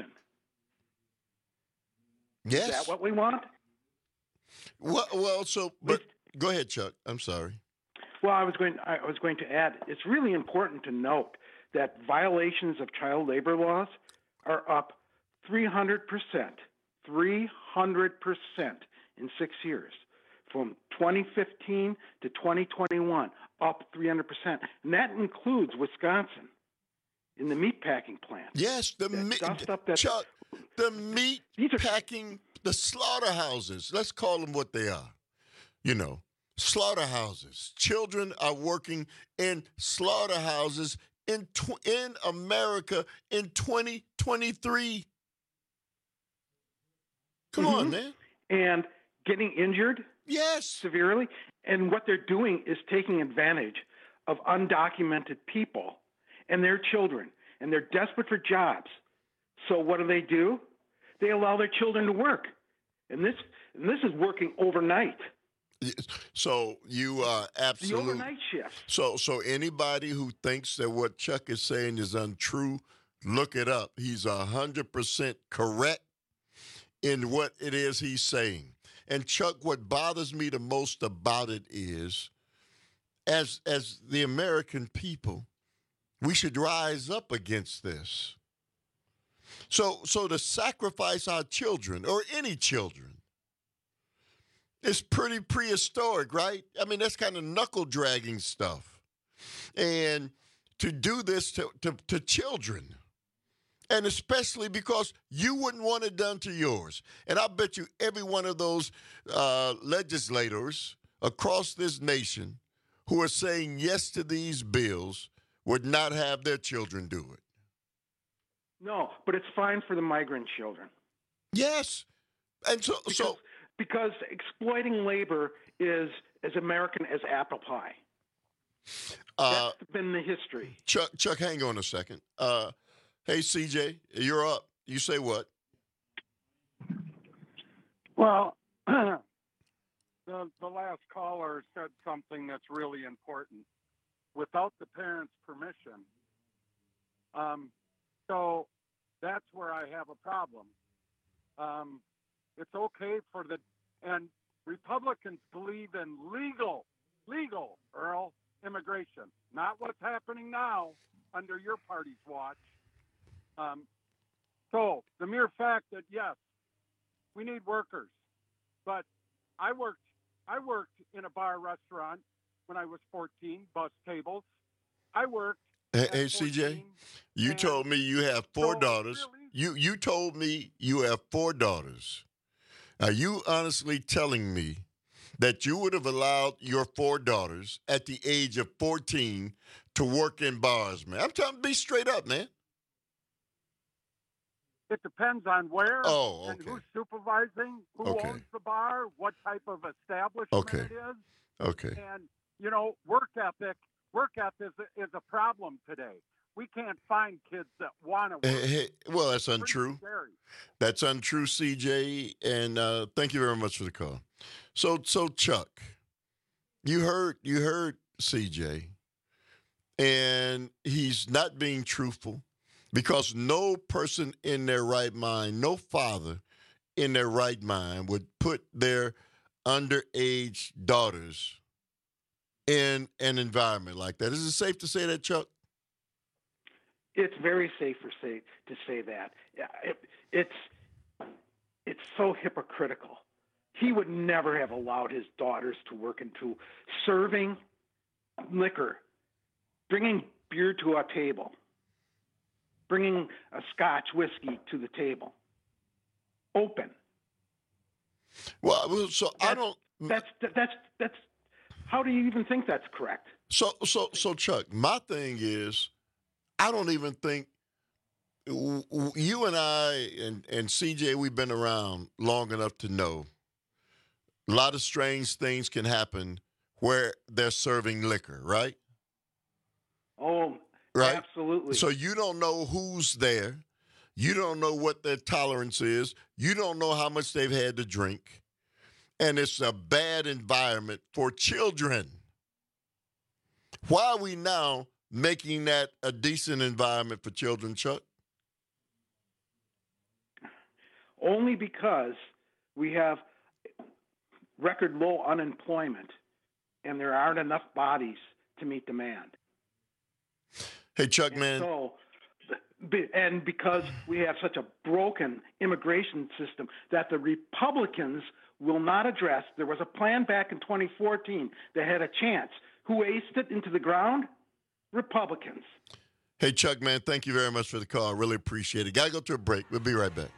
Yes. Is that what we want? Well, well so, but go ahead, Chuck. I'm sorry. Well, I was going. I was going to add. It's really important to note that violations of child labor laws are up three hundred percent. three hundred percent in six years. From twenty fifteen to twenty twenty-one, up three hundred percent. And that includes Wisconsin in the meat packing plant. Yes, the meat, Chuck, the meat packing, the slaughterhouses. Let's call them what they are. You know, slaughterhouses. Children are working in slaughterhouses in tw- in America in twenty twenty-three. Come mm-hmm. on, man. And getting injured. Yes. Severely. And what they're doing is taking advantage of undocumented people and their children. And they're desperate for jobs. So what do they do? They allow their children to work. And this and this is working overnight. So you are absolutely. The overnight shift. So, so anybody who thinks that what Chuck is saying is untrue, look it up. He's one hundred percent correct in what it is he's saying. And Chuck, what bothers me the most about it is, as as the American people, we should rise up against this. So so to sacrifice our children, or any children, is pretty prehistoric, right? I mean, that's kind of knuckle-dragging stuff. And to do this to, to, to children, and especially because you wouldn't want it done to yours. And I bet you every one of those uh, legislators across this nation who are saying yes to these bills would not have their children do it. No, but it's fine for the migrant children. Yes. And so, because so because exploiting labor is as American as apple pie. Uh, That's been the history. Chuck, Chuck, hang on a second. Uh, hey, C J, you're up. You say what? Well, the, the last caller said something that's really important. Without the parents' permission, um, so that's where I have a problem. Um, it's okay for the, and Republicans believe in legal, legal, Earl, immigration, not what's happening now under your party's watch. Um, so the mere fact that, yes, we need workers, but I worked, I worked in a bar restaurant when I was fourteen, bus tables. I worked. Hey, hey C J, you told me you have four so daughters. Really, You you told me you have four daughters. Are you honestly telling me that you would have allowed your four daughters at the age of fourteen to work in bars, man? I'm telling you, be straight up, man. it depends on where Oh, and okay. who's supervising, who Okay. owns the bar, what type of establishment Okay. it is. Okay. And, you know, work ethic, work ethic is a, is a problem today. We can't find kids that want to work. Hey, hey, well, that's Pretty untrue. scary. That's untrue, C J. And uh, thank you very much for the call. So, so Chuck, you heard you heard C J, and he's not being truthful because no person in their right mind, no father in their right mind would put their underage daughters in an environment like that. Is it safe to say that, Chuck? It's very safe for say to say that. Yeah, it, it's it's so hypocritical. He would never have allowed his daughters to work into serving liquor, bringing beer to a table, bringing a Scotch whiskey to the table, open. Well, well, so I don't. That's that's that's. How do you even think that's correct? So, so, so, Chuck, my thing is, I don't even think w- w- you and I and, and C J, we've been around long enough to know a lot of strange things can happen where they're serving liquor, right? Oh, Right? absolutely. So you don't know who's there. You don't know what their tolerance is. You don't know how much they've had to drink. And it's a bad environment for children. Why are we now making that a decent environment for children, Chuck? Only because we have record low unemployment and there aren't enough bodies to meet demand. Hey, Chuck, And man. So, be- and because we have such a broken immigration system that the Republicans will not address. There was a plan back in twenty fourteen that had a chance. Who aced it into the ground? Republicans. Hey, Chuck, man, thank you very much for the call. I really appreciate it. Got to go to a break. We'll be right back.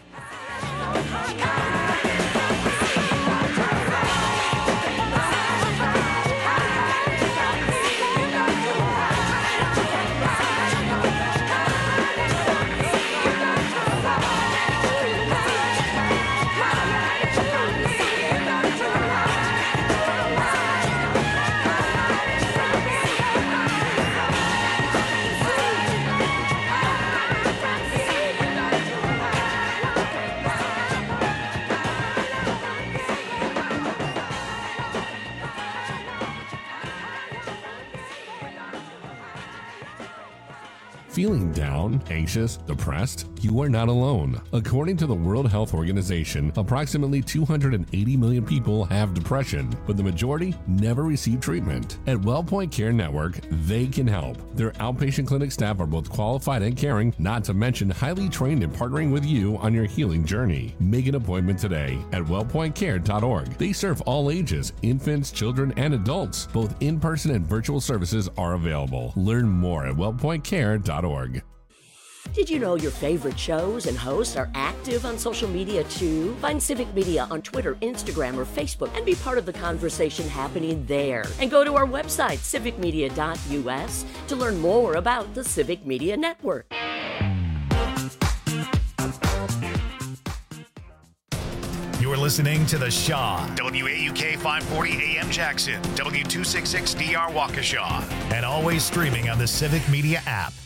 Feeling down, anxious, depressed? You are not alone. According to the World Health Organization, approximately two hundred eighty million people have depression, but the majority never receive treatment. At WellPoint Care Network, they can help. Their outpatient clinic staff are both qualified and caring, not to mention highly trained in partnering with you on your healing journey. Make an appointment today at wellpoint care dot org. They serve all ages, infants, children, and adults. Both in-person and virtual services are available. Learn more at wellpoint care dot org. Did you know your favorite shows and hosts are active on social media too? Find Civic Media on Twitter, Instagram, or Facebook and be part of the conversation happening there. And go to our website, civic media dot u s, to learn more about the Civic Media Network. You are listening to The Shaw, W A U K five forty A M Jackson, W two sixty-six D R Waukesha, and always streaming on the Civic Media app.